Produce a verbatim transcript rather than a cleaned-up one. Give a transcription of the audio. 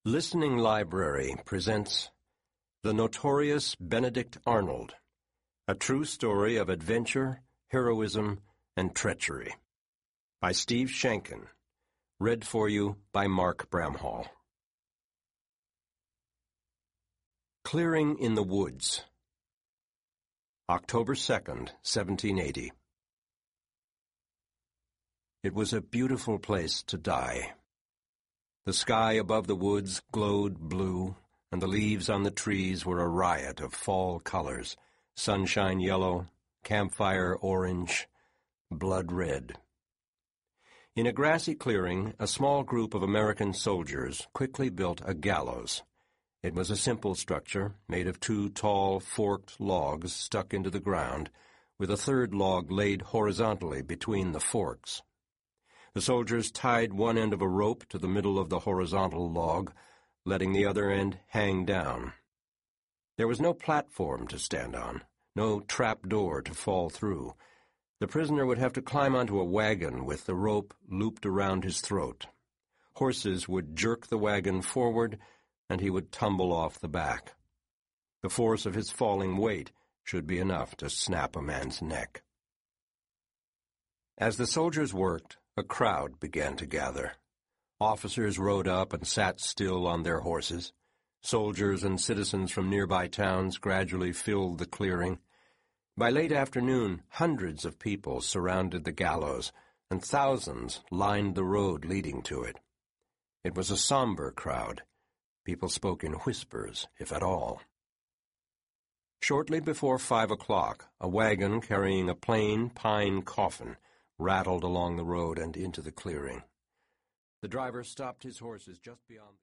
Listening Library presents The Notorious Benedict Arnold, a true story of adventure, heroism, and treachery, by Steve Shankin, read for you by Mark Bramhall. Clearing in the Woods, October second, seventeen eighty. It was a beautiful place to die. The sky above the woods glowed blue, and the leaves on the trees were a riot of fall colors, sunshine yellow, campfire orange, blood red. In a grassy clearing, a small group of American soldiers quickly built a gallows. It was a simple structure, made of two tall, forked logs stuck into the ground, with a third log laid horizontally between the forks. The soldiers tied one end of a rope to the middle of the horizontal log, letting the other end hang down. There was no platform to stand on, no trap door to fall through. The prisoner would have to climb onto a wagon with the rope looped around his throat. Horses would jerk the wagon forward, and he would tumble off the back. The force of his falling weight should be enough to snap a man's neck. As the soldiers worked, a crowd began to gather. Officers rode up and sat still on their horses. Soldiers and citizens from nearby towns gradually filled the clearing. By late afternoon, hundreds of people surrounded the gallows, and thousands lined the road leading to it. It was a somber crowd. People spoke in whispers, if at all. Shortly before five o'clock, a wagon carrying a plain pine coffin rattled along the road and into the clearing. The driver stopped his horses just beyond